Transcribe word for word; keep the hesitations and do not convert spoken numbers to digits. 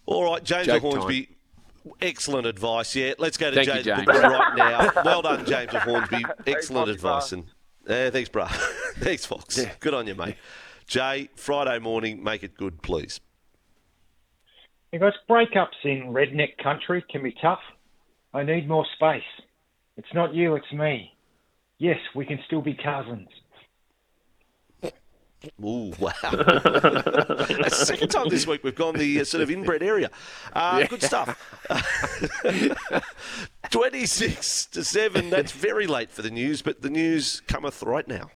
All right, James Joke of Hornsby. time. Excellent advice. Yeah, let's go to Thank you, James, James. right now. Well done, James of Hornsby. Excellent Foxy, advice. bro. And uh, thanks, bro. Thanks, Fox. Yeah. Good on you, mate. Jay, Friday morning, make it good, please. Hey guys, breakups in redneck country can be tough. I need more space. It's not you, it's me. Yes, we can still be cousins. Ooh, wow. That's the second time this week we've gone the uh, sort of inbred area. Uh, Yeah. Good stuff. twenty-six to seven, that's very late for the news, but the news cometh right now.